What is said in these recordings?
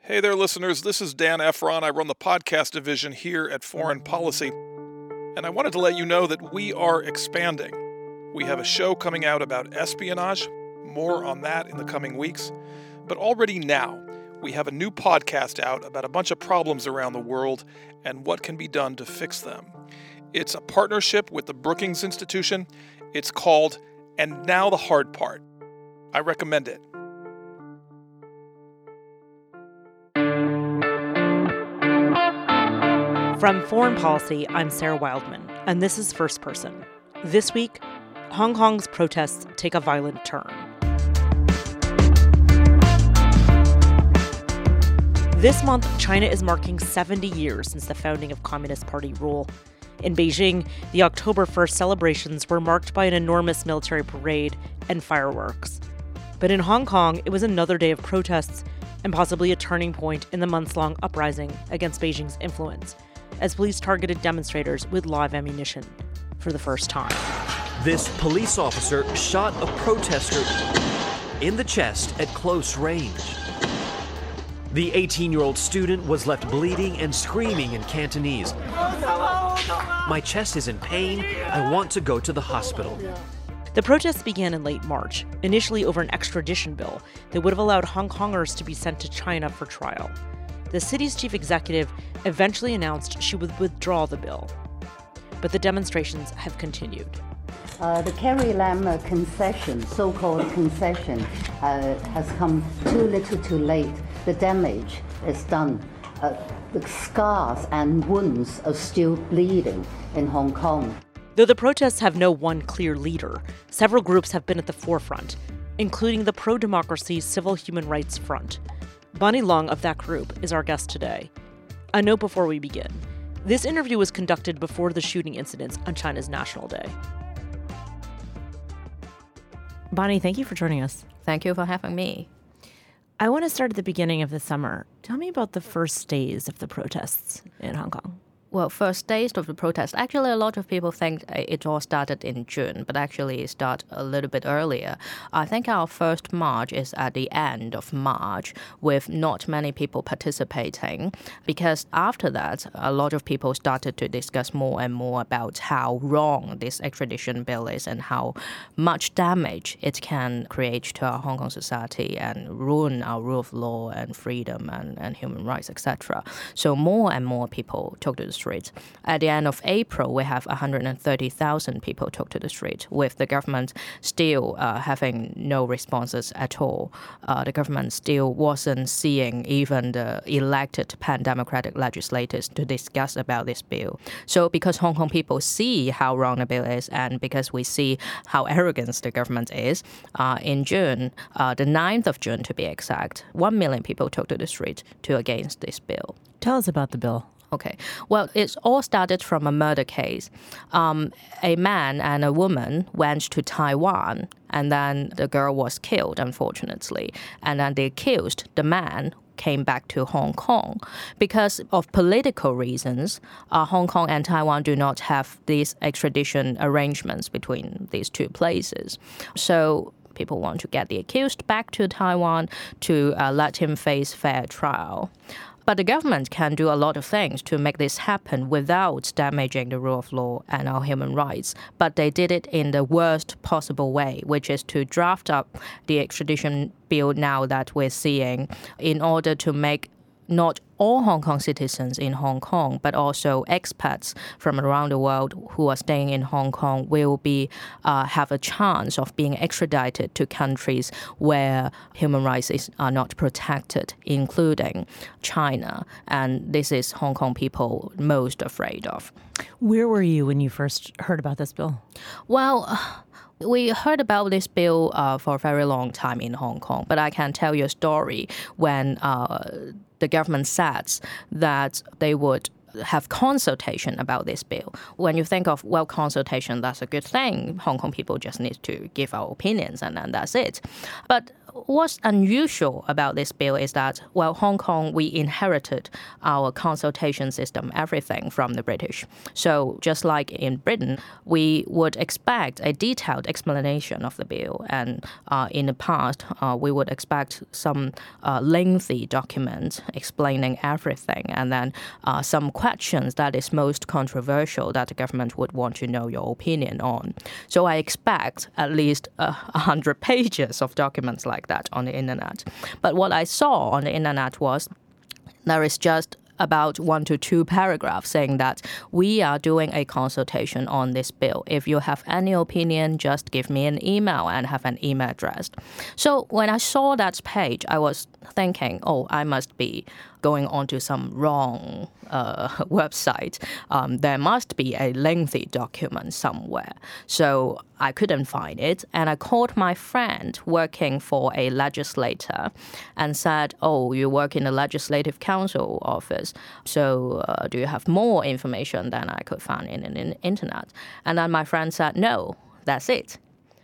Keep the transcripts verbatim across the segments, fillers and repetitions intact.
Hey there, listeners. This is Dan Efron. I run the podcast division here at Foreign Policy. And I wanted to let you know that we are expanding. We have a show coming out about espionage. More on that in the coming weeks. But already now, we have a new podcast out about a bunch of problems around the world and what can be done to fix them. It's a partnership with the Brookings Institution. It's called And Now the Hard Part. I recommend it. From Foreign Policy, I'm Sarah Wildman, and this is First Person. This week, Hong Kong's protests take a violent turn. This month, China is marking seventy years since the founding of Communist Party rule. In Beijing, the October first celebrations were marked by an enormous military parade and fireworks. But in Hong Kong, it was another day of protests and possibly a turning point in the months-long uprising against Beijing's influence, as police targeted demonstrators with live ammunition for the first time. This police officer shot a protester in the chest at close range. The eighteen-year-old student was left bleeding and screaming in Cantonese. "My chest is in pain. I want to go to the hospital." The protests began in late March, initially over an extradition bill that would have allowed Hong Kongers to be sent to China for trial. The city's chief executive eventually announced she would withdraw the bill. But the demonstrations have continued. Uh, the Carrie Lam uh, concession, so-called concession, uh, has come too little too late. The damage is done. Uh, the scars and wounds are still bleeding in Hong Kong. Though the protests have no one clear leader, several groups have been at the forefront, including the pro-democracy Civil Human Rights Front. Bonnie Lung of that group is our guest today. A note before we begin. This interview was conducted before the shooting incidents on China's National Day. Bonnie, thank you for joining us. Thank you for having me. I want to start at the beginning of the summer. Tell me about the first days of the protests in Hong Kong. Well, first days of the protest, actually a lot of people think it all started in June, but actually it started a little bit earlier. I think our first march is at the end of March with not many people participating, because after that, a lot of people started to discuss more and more about how wrong this extradition bill is and how much damage it can create to our Hong Kong society and ruin our rule of law and freedom and, and human rights, et cetera. So more and more people took to the street. At the end of April, we have one hundred thirty thousand people took to the street, with the government still uh, having no responses at all. Uh, the government still wasn't seeing even the elected pan-democratic legislators to discuss about this bill. So because Hong Kong people see how wrong the bill is, and because we see how arrogant the government is, uh, in June, uh, the ninth of June to be exact, one million people took to the street to against this bill. Tell us about the bill. Okay. Well, it's all started from a murder case. Um, a man and a woman went to Taiwan, and then the girl was killed, unfortunately. And then the accused, the man, came back to Hong Kong. Because of political reasons, uh, Hong Kong and Taiwan do not have these extradition arrangements between these two places. So people want to get the accused back to Taiwan to uh, let him face fair trial. But the government can do a lot of things to make this happen without damaging the rule of law and our human rights. But they did it in the worst possible way, which is to draft up the extradition bill now that we're seeing in order to make not all Hong Kong citizens in Hong Kong, but also expats from around the world who are staying in Hong Kong will be uh, have a chance of being extradited to countries where human rights is, are not protected, including China. And this is Hong Kong people most afraid of. Where were you when you first heard about this bill? Well, we heard about this bill uh, for a very long time in Hong Kong, but I can tell you a story when uh, the government said that they would have consultation about this bill. When you think of, well, consultation, that's a good thing. Hong Kong people just need to give our opinions and then that's it. But what's unusual about this bill is that, well, Hong Kong, we inherited our consultation system, everything from the British. So just like in Britain, we would expect a detailed explanation of the bill. And uh, in the past, uh, we would expect some uh, lengthy document explaining everything, and then uh, some questions that is most controversial that the government would want to know your opinion on. So I expect at least uh, one hundred pages of documents like that on the internet. But what I saw on the internet was there is just about one to two paragraphs saying that we are doing a consultation on this bill. If you have any opinion, just give me an email and have an email address. So when I saw that page, I was thinking, oh, I must be going onto some wrong uh, website. Um, there must be a lengthy document somewhere. So I couldn't find it. And I called my friend working for a legislator and said, oh, you work in the Legislative Council office. So uh, do you have more information than I could find in the internet? And then my friend said, no, that's it.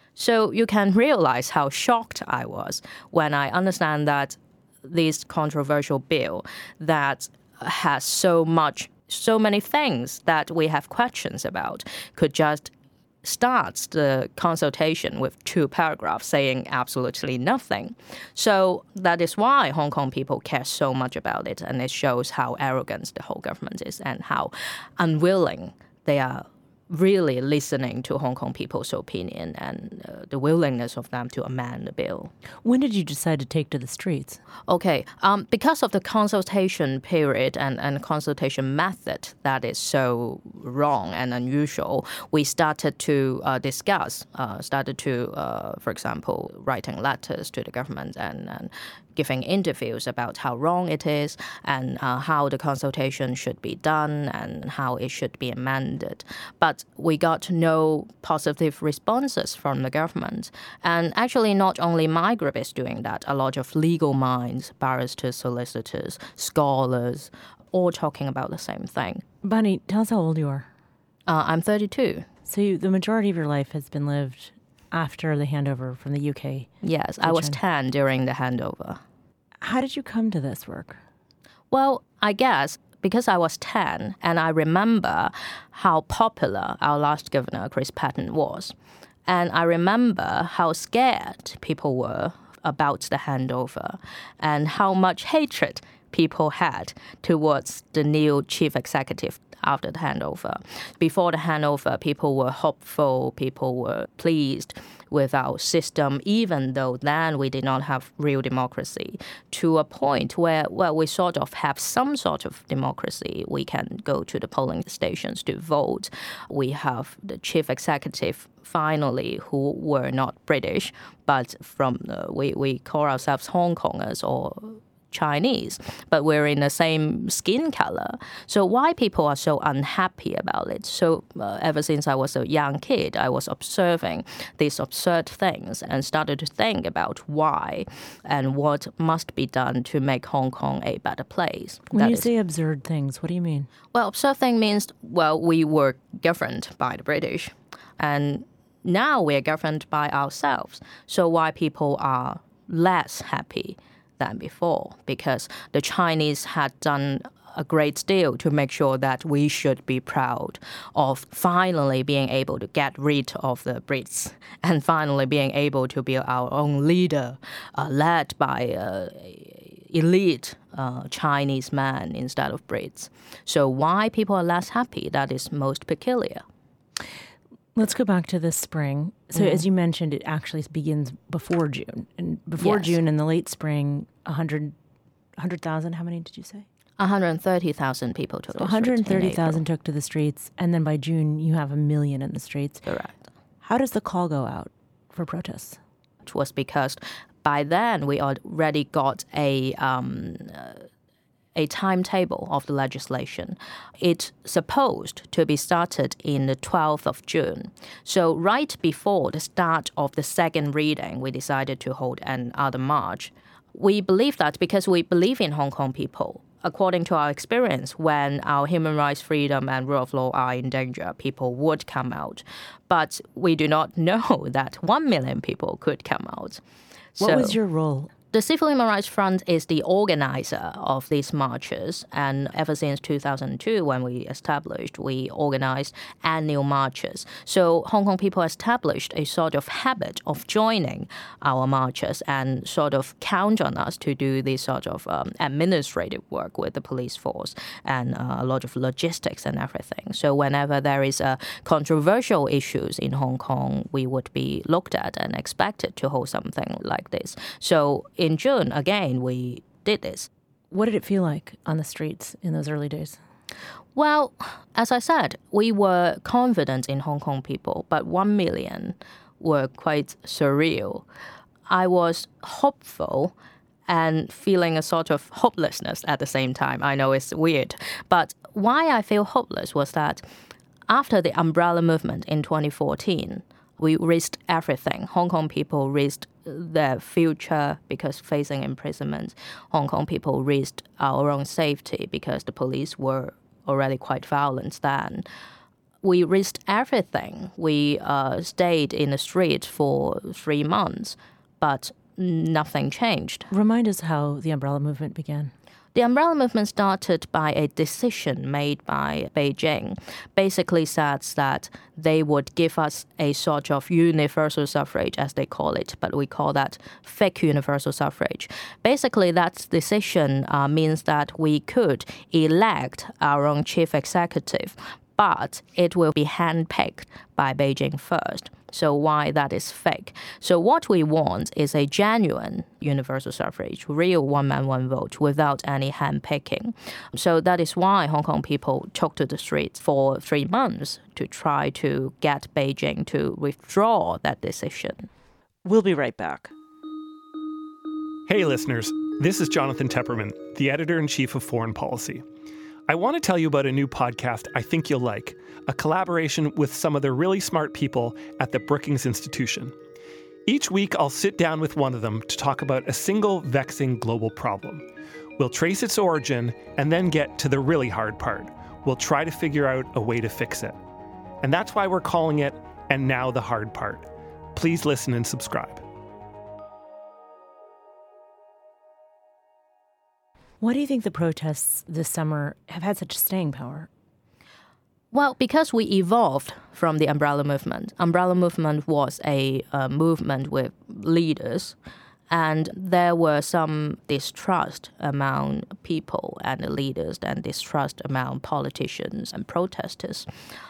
So you can realize how shocked I was when I understand that this controversial bill that has so much, so many things that we have questions about could just start the consultation with two paragraphs saying absolutely nothing. So that is why Hong Kong people care so much about it, and it shows how arrogant the whole government is and how unwilling they are really listening to Hong Kong people's opinion and uh, the willingness of them to amend the bill. When did you decide to take to the streets? Okay, um, because of the consultation period and, and consultation method that is so wrong and unusual, we started to uh, discuss, uh, started to, uh, for example, writing letters to the government and, and giving interviews about how wrong it is and uh, how the consultation should be done and how it should be amended. But we got no positive responses from the government. And actually, not only my group is doing that, a lot of legal minds, barristers, solicitors, scholars, all talking about the same thing. Bunny, tell us how old you are. Uh, I'm thirty-two. So you, the majority of your life has been lived after the handover from the U K. Yes, I was China. ten during the handover. How did you come to this work? Well, I guess because I was ten and I remember how popular our last governor, Chris Patten, was. And I remember how scared people were about the handover and how much hatred people had towards the new chief executive after the handover. Before the handover, people were hopeful, people were pleased with our system, even though then we did not have real democracy, to a point where, well, we sort of have some sort of democracy. We can go to the polling stations to vote. We have the chief executive, finally, who were not British, but from, uh, we, we call ourselves Hong Kongers or Chinese, but we're in the same skin color. So why people are so unhappy about it? So uh, ever since I was a young kid, I was observing these absurd things and started to think about why and what must be done to make Hong Kong a better place. When That you is- say absurd things, what do you mean? well, absurd thing means, well, we were governed by the British, and now we're governed by ourselves. So why people are less happy than before? Because the Chinese had done a great deal to make sure that we should be proud of finally being able to get rid of the Brits and finally being able to be our own leader, uh, led by uh, elite uh, Chinese man instead of Brits. So why people are less happy, that is most peculiar. Let's go back to this spring. So as you mentioned, it actually begins before June. And before Yes. June in the late spring, one hundred, one hundred thousand, how many did you say? one hundred thirty thousand people took So the one hundred streets in thirty thousand April. took to the streets, and then by June you have a million in the streets. Correct. How does the call go out for protests? It was because by then we already got a um, uh, a timetable of the legislation. It's supposed to be started in the twelfth of June. So right before the start of the second reading, we decided to hold another march. We believe that because we believe in Hong Kong people. According to our experience, when our human rights, freedom, and rule of law are in danger, people would come out. But we do not know that one million people could come out. What So- was your role? The Civil Human Rights Front is the organizer of these marches, and ever since two thousand two, when we established, we organized annual marches. So Hong Kong people established a sort of habit of joining our marches and sort of count on us to do this sort of um, administrative work with the police force and uh, a lot of logistics and everything. So whenever there is a controversial issues in Hong Kong, we would be looked at and expected to hold something like this. So in June, again, we did this. What did it feel like on the streets in those early days? Well, as I said, we were confident in Hong Kong people, but one million were quite surreal. I was hopeful and feeling a sort of hopelessness at the same time. I know it's weird, but why I feel hopeless was that after the umbrella movement in twenty fourteen, we risked everything. Hong Kong people risked their future because facing imprisonment. Hong Kong people risked our own safety because the police were already quite violent then. We risked everything. We uh, stayed in the street for three months, but nothing changed. Remind us how the umbrella movement began. The umbrella movement started by a decision made by Beijing, basically said that they would give us a sort of universal suffrage, as they call it, but we call that fake universal suffrage. Basically, that decision uh, means that we could elect our own chief executive, but it will be handpicked by Beijing first. So why that is fake? So what we want is a genuine universal suffrage, real one-man, one-vote, without any handpicking. So that is why Hong Kong people took to the streets for three months to try to get Beijing to withdraw that decision. We'll be right back. Hey, listeners. This is Jonathan Tepperman, the editor-in-chief of Foreign Policy. I want to tell you about a new podcast I think you'll like, a collaboration with some of the really smart people at the Brookings Institution. Each week, I'll sit down with one of them to talk about a single vexing global problem. We'll trace its origin and then get to the really hard part. We'll try to figure out a way to fix it. And that's why we're calling it And Now the Hard Part. Please listen and subscribe. Why do you think the protests this summer have had such staying power? Well, because we evolved from the umbrella movement. Umbrella movement was a uh, movement with leaders, and there were some distrust among people and the leaders and distrust among politicians and protesters.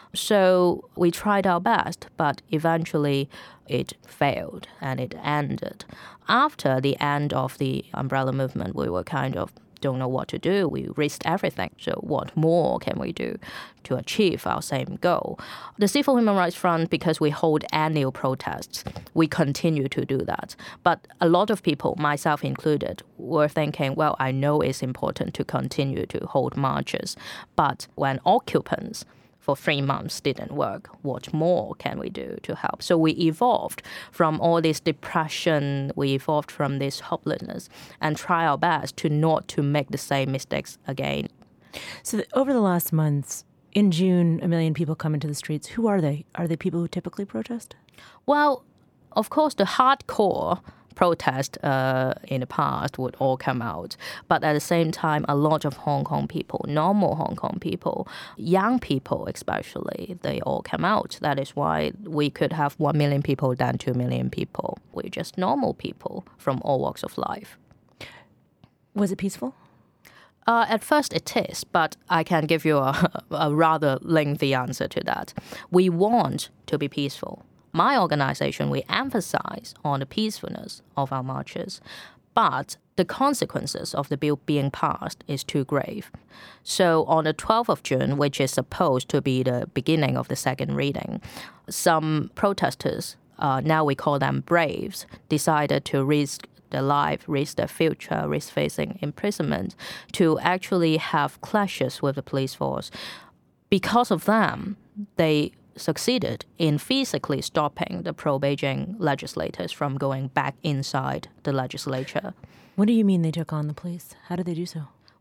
So we tried our best, but eventually it failed and it ended. After the end of the umbrella movement, we were kind of don't know what to do. We risked everything. So what more can we do to achieve our same goal? The Civil Human Rights Front, because we hold annual protests, we continue to do that. But a lot of people, myself included, were thinking, well, I know it's important to continue to hold marches, but when occupants for three months didn't work, what more can we do to help? So we evolved from all this depression, we evolved from this hopelessness, and try our best to not to make the same mistakes again. So the, over the last months, in June, a million people come into the streets. Who are they? Are they people who typically protest? Well, of course, the hardcore protest uh, in the past would all come out. But at the same time, a lot of Hong Kong people, normal Hong Kong people, young people especially, they all come out. That is why we could have one million people than two million people. We're just normal people from all walks of life. Was it peaceful? Uh, at first it is, but I can give you a, a rather lengthy answer to that. We want to be peaceful. My organization, we emphasize on the peacefulness of our marches, but the consequences of the bill being passed is too grave. So on the twelfth of June, which is supposed to be the beginning of the second reading, some protesters, uh, now we call them braves, decided to risk their life, risk their future, risk facing imprisonment, to actually have clashes with the police force. Because of them, they succeeded in physically stopping the pro-Beijing legislators from going back inside the legislature. What do you mean they took on the police? How did they do so?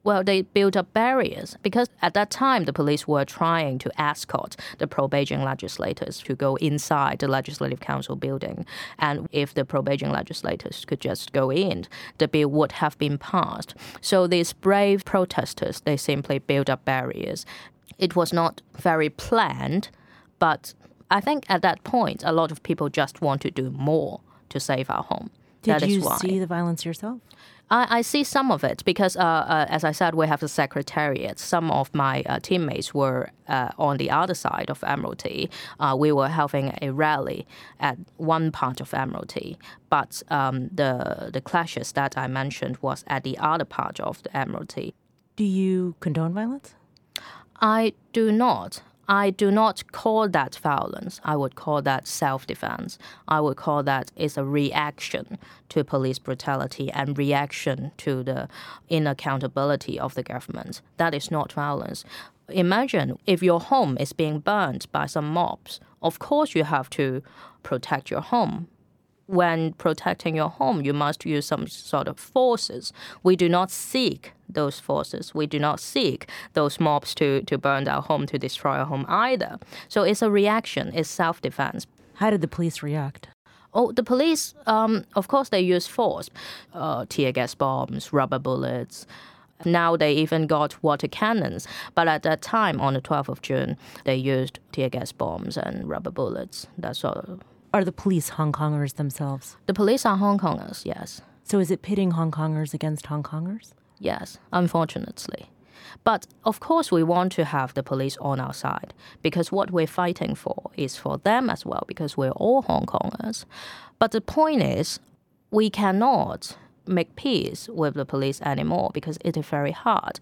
Well, they built up barriers because at that time the police were trying to escort the pro-Beijing legislators to go inside the Legislative Council building. And if the pro-Beijing legislators could just go in, the bill would have been passed. So these brave protesters, they simply built up barriers. It was not very planned, but I think at that point, a lot of people just want to do more to save our home. Did that you is why. see the violence yourself? I, I see some of it because, uh, uh, as I said, we have the secretariat. Some of my uh, teammates were uh, on the other side of Admiralty. Uh, we were having a rally at one part of Admiralty, but um, the the clashes that I mentioned was at the other part of the Admiralty. Do you condone violence? I do not. I do not call that violence. I would call that self-defense. I would call that is a reaction to police brutality and reaction to the inaccountability of the government. That is not violence. Imagine if your home is being burned by some mobs. Of course you have to protect your home. When protecting your home, you must use some sort of forces. We do not seek those forces. We do not seek those mobs to, to burn our home, to destroy our home either. So it's a reaction, it's self-defense. How did the police react? Oh, the police, um, of course, they use force, uh, tear gas bombs, rubber bullets. Now they even got water cannons. But at that time, on the twelfth of June, they used tear gas bombs and rubber bullets. That's all. Are the police Hong Kongers themselves? The police are Hong Kongers, yes. So is it pitting Hong Kongers against Hong Kongers? Yes, unfortunately. But of course we want to have the police on our side because what we're fighting for is for them as well because we're all Hong Kongers. But the point is we cannot make peace with the police anymore because it is very hard.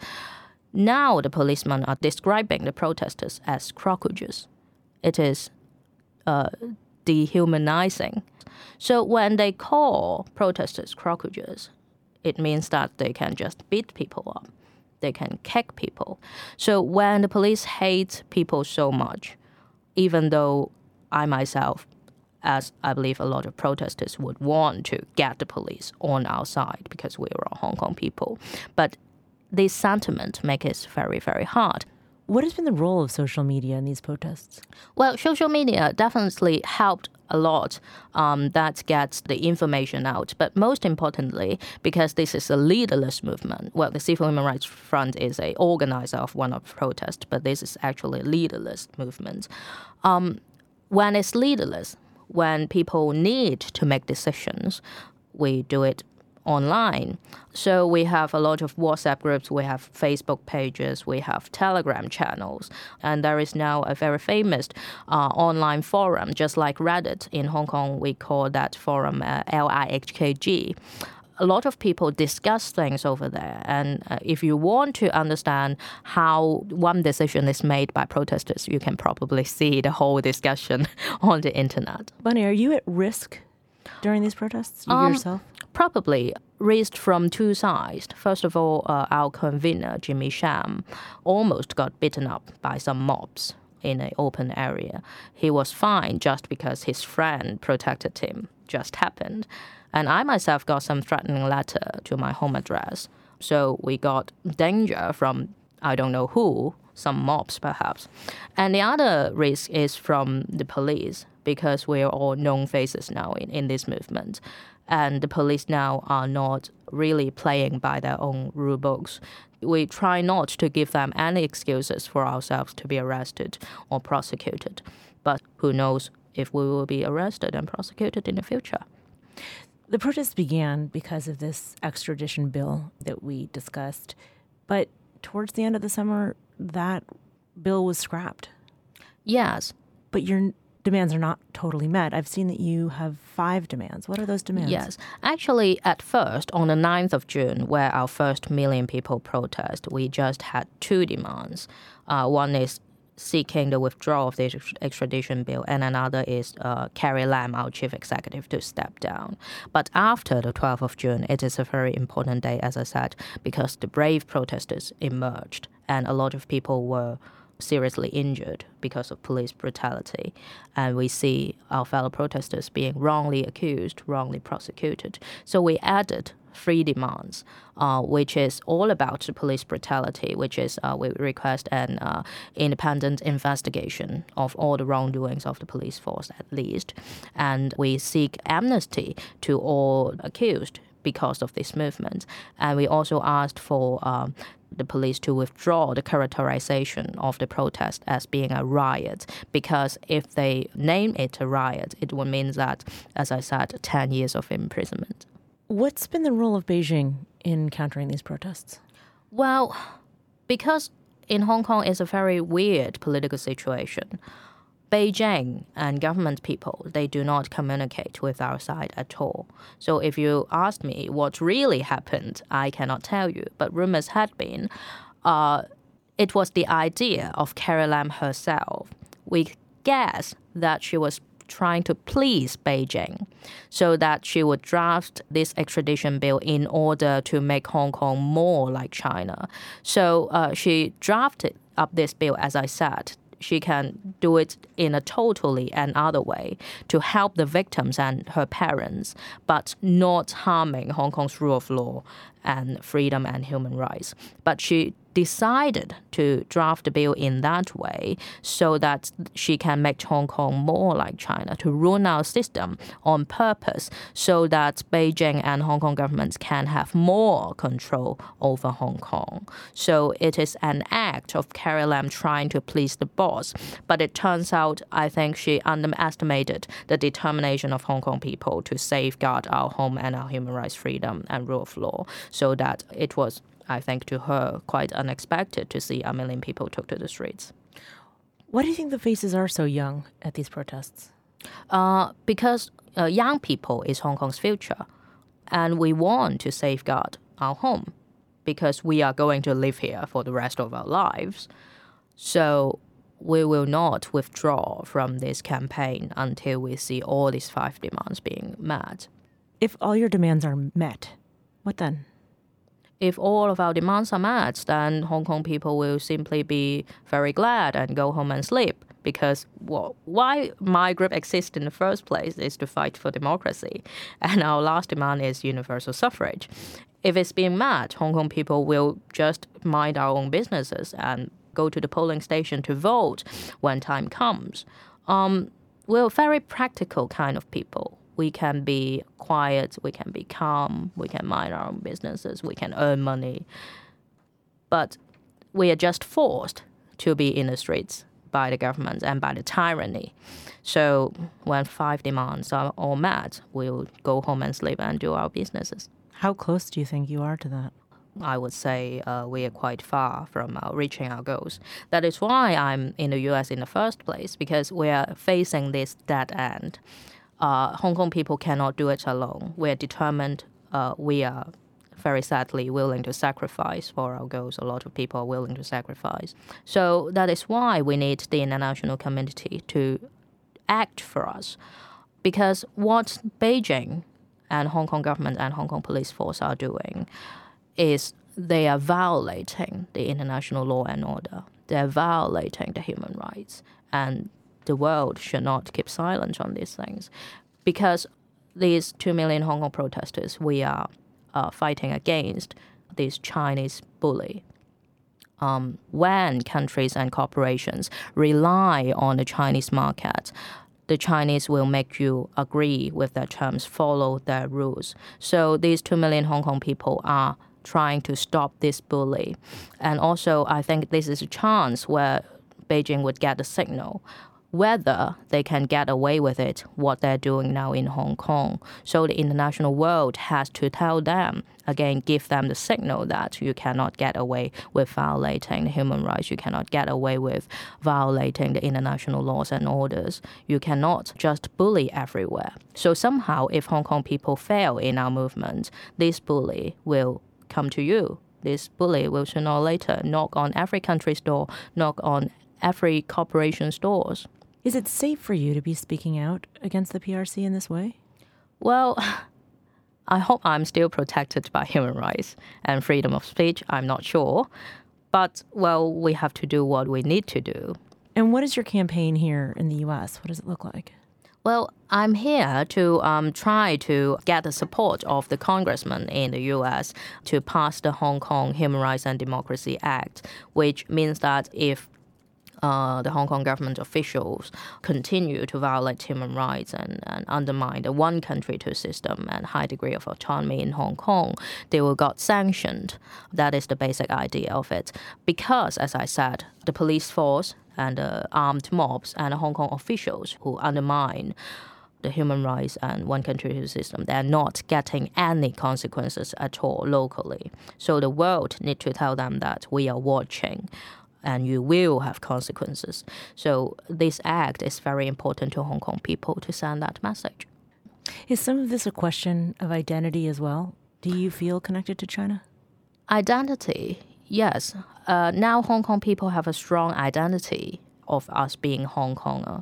Now the policemen are describing the protesters as crocodiles. It is uh, dehumanizing. So when they call protesters crocodiles, it means that they can just beat people up. They can kick people. So when the police hate people so much, even though I myself, as I believe a lot of protesters would want to get the police on our side because we are Hong Kong people, but this sentiment makes it very, very hard. What has been the role of social media in these protests? Well, social media definitely helped a lot um, that gets the information out. But most importantly, because this is a leaderless movement, well, the Civil Human Rights Front is a organizer of one of the protests, but this is actually a leaderless movement. Um, when it's leaderless, when people need to make decisions, we do it online. So we have a lot of WhatsApp groups, we have Facebook pages, we have Telegram channels, and there is now a very famous uh, online forum, just like Reddit. In Hong Kong, we call that forum uh, L I H K G. A lot of people discuss things over there, and uh, if you want to understand how one decision is made by protesters, you can probably see the whole discussion on the internet. Bunny, are you at risk during these protests, you Um, yourself? Probably raised from two sides. First of all, uh, our convener, Jimmy Sham, almost got beaten up by some mobs in an open area. He was fine just because his friend protected him. Just happened. And I myself got some threatening letter to my home address. So we got danger from, I don't know who, some mobs perhaps. And the other risk is from the police because we're all known faces now in, in this movement. And the police now are not really playing by their own rule books. We try not to give them any excuses for ourselves to be arrested or prosecuted. But who knows if we will be arrested and prosecuted in the future. The protests began because of this extradition bill that we discussed. But towards the end of the summer, that bill was scrapped. Yes. But your demands are not totally met. I've seen that you have five demands. What are those demands? Yes. Actually, at first, on the ninth of June, where our first million people protest, we just had two demands. Uh, one is seeking the withdrawal of the extradition bill, and another is uh, Carrie Lam, our chief executive, to step down. But after the twelfth of June, it is a very important day, as I said, because the brave protesters emerged, and a lot of people were seriously injured because of police brutality. And we see our fellow protesters being wrongly accused, wrongly prosecuted. So we added three demands, uh, which is all about the police brutality, which is uh, we request an uh, independent investigation of all the wrongdoings of the police force at least, and we seek amnesty to all accused because of this movement. And we also asked for um, the police to withdraw the characterization of the protest as being a riot, because if they name it a riot, it would mean that, as I said, ten years of imprisonment. What's been the role of Beijing in countering these protests? Well, because in Hong Kong it's a very weird political situation, Beijing and government people, they do not communicate with our side at all. So if you ask me what really happened, I cannot tell you. But rumors had been, uh, it was the idea of Carrie Lam herself. We guess that she was trying to please Beijing so that she would draft this extradition bill in order to make Hong Kong more like China. So uh, she drafted up this bill, as I said. She can do it in a totally another way to help the victims and her parents, but not harming Hong Kong's rule of law and freedom and human rights. But she decided to draft the bill in that way so that she can make Hong Kong more like China, to ruin our system on purpose so that Beijing and Hong Kong governments can have more control over Hong Kong. So it is an act of Carrie Lam trying to please the boss. But it turns out, I think she underestimated the determination of Hong Kong people to safeguard our home and our human rights, freedom and rule of law, so that it was, I think, to her, quite unexpected to see a million people took to the streets. Why do you think the faces are so young at these protests? Uh, because uh, young people is Hong Kong's future, and we want to safeguard our home because we are going to live here for the rest of our lives. So we will not withdraw from this campaign until we see all these five demands being met. If all your demands are met, what then? If all of our demands are met, then Hong Kong people will simply be very glad and go home and sleep. Because well, why my group exists in the first place is to fight for democracy. And our last demand is universal suffrage. If it's being met, Hong Kong people will just mind our own businesses and go to the polling station to vote when time comes. Um, we're very practical kind of people. We can be quiet, we can be calm, we can mind our own businesses, we can earn money. But we are just forced to be in the streets by the government and by the tyranny. So when five demands are all met, we'll go home and sleep and do our businesses. How close do you think you are to that? I would say uh, we are quite far from uh, reaching our goals. That is why I'm in the U S in the first place, because we are facing this dead end. Uh, Hong Kong people cannot do it alone. We are determined. Uh, we are very sadly willing to sacrifice for our goals. A lot of people are willing to sacrifice. So that is why we need the international community to act for us. Because what Beijing and Hong Kong government and Hong Kong police force are doing is they are violating the international law and order. They are violating the human rights. And the world should not keep silent on these things. Because these two million Hong Kong protesters, we are uh, fighting against this Chinese bully. Um, when countries and corporations rely on the Chinese market, the Chinese will make you agree with their terms, follow their rules. So these two million Hong Kong people are trying to stop this bully. And also, I think this is a chance where Beijing would get a signal whether they can get away with it, what they're doing now in Hong Kong. So the international world has to tell them, again, give them the signal that you cannot get away with violating the human rights. You cannot get away with violating the international laws and orders. You cannot just bully everywhere. So somehow, if Hong Kong people fail in our movement, this bully will come to you. This bully will sooner or later knock on every country's door, knock on every corporation's doors. Is it safe for you to be speaking out against the P R C in this way? Well, I hope I'm still protected by human rights and freedom of speech. I'm not sure. But, well, we have to do what we need to do. And what is your campaign here in the U S? What does it look like? Well, I'm here to um, try to get the support of the congressman in the U S to pass the Hong Kong Human Rights and Democracy Act, which means that if uh, the Hong Kong government officials continue to violate human rights and, and undermine the one country, two system and high degree of autonomy in Hong Kong, they will get sanctioned. That is the basic idea of it. Because, as I said, the police force and the armed mobs and the Hong Kong officials who undermine the human rights and one country, two system, they're not getting any consequences at all locally. So the world need to tell them that we are watching and you will have consequences. So this act is very important to Hong Kong people to send that message. Is some of this a question of identity as well? Do you feel connected to China? Identity, yes. Uh, now Hong Kong people have a strong identity of us being Hong Konger.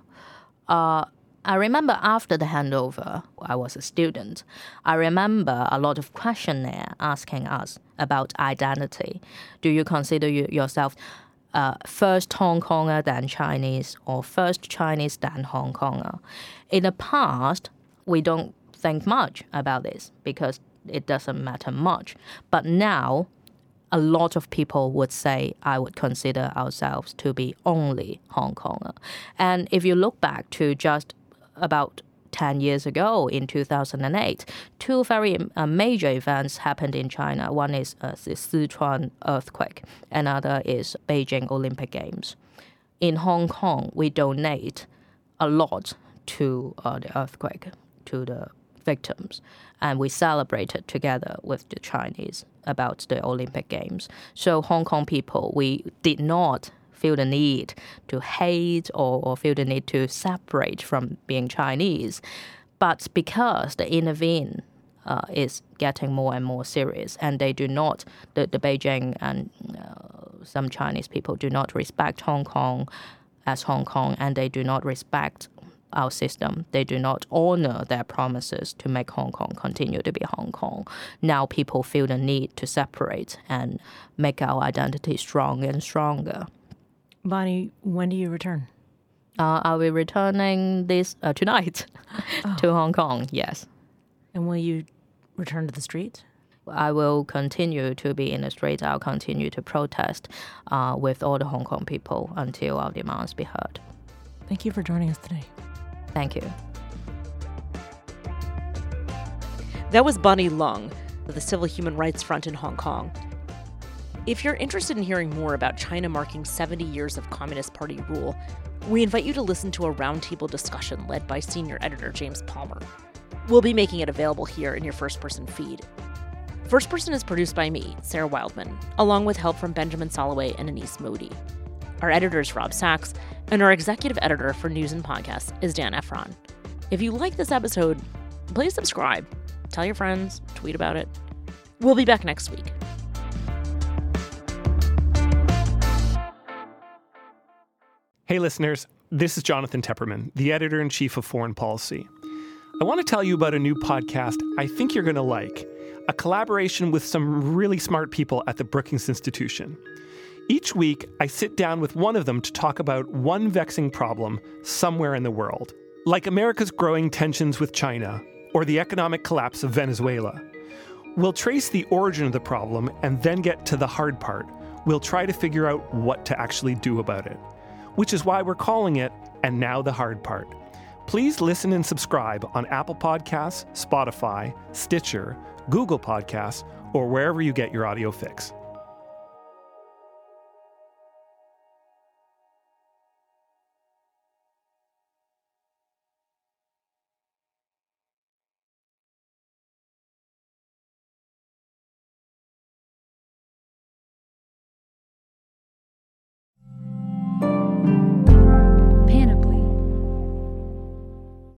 Uh, I remember after the handover, I was a student. I remember a lot of questionnaire asking us about identity. Do you consider you, yourself uh, first Hong Konger, then Chinese, or first Chinese, then Hong Konger? In the past, we don't think much about this because it doesn't matter much. But now, a lot of people would say, I would consider ourselves to be only Hong Konger. And if you look back to just about ten years ago, in two thousand eight, two very uh, major events happened in China. One is uh, the Sichuan earthquake, another is Beijing Olympic Games. In Hong Kong, we donate a lot to uh, the earthquake, to the victims, and we celebrated together with the Chinese about the Olympic Games. So Hong Kong people, we did not feel the need to hate or, or feel the need to separate from being Chinese. But because the intervene uh, is getting more and more serious, and they do not, the, the Beijing and uh, some Chinese people do not respect Hong Kong as Hong Kong, and they do not respect our system. They do not honor their promises to make Hong Kong continue to be Hong Kong. Now people feel the need to separate and make our identity stronger and stronger. Bonnie, when do you return? Uh, I'll be returning this uh, tonight oh. to Hong Kong, yes. And will you return to the streets? I will continue to be in the street. I'll continue to protest uh, with all the Hong Kong people until our demands be heard. Thank you for joining us today. Thank you. That was Bonnie Lung of the Civil Human Rights Front in Hong Kong. If you're interested in hearing more about China marking seventy years of Communist Party rule, we invite you to listen to a roundtable discussion led by senior editor James Palmer. We'll be making it available here in your First Person feed. First Person is produced by me, Sarah Wildman, along with help from Benjamin Soloway and Anise Modi. Our editor is Rob Sachs, and our executive editor for News and Podcasts is Dan Efron. If you like this episode, please subscribe, tell your friends, tweet about it. We'll be back next week. Hey listeners, this is Jonathan Tepperman, the editor-in-chief of Foreign Policy. I want to tell you about a new podcast I think you're going to like, a collaboration with some really smart people at the Brookings Institution. Each week, I sit down with one of them to talk about one vexing problem somewhere in the world, like America's growing tensions with China or the economic collapse of Venezuela. We'll trace the origin of the problem and then get to the hard part. We'll try to figure out what to actually do about it, which is why we're calling it And Now the Hard Part. Please listen and subscribe on Apple Podcasts, Spotify, Stitcher, Google Podcasts, or wherever you get your audio fix.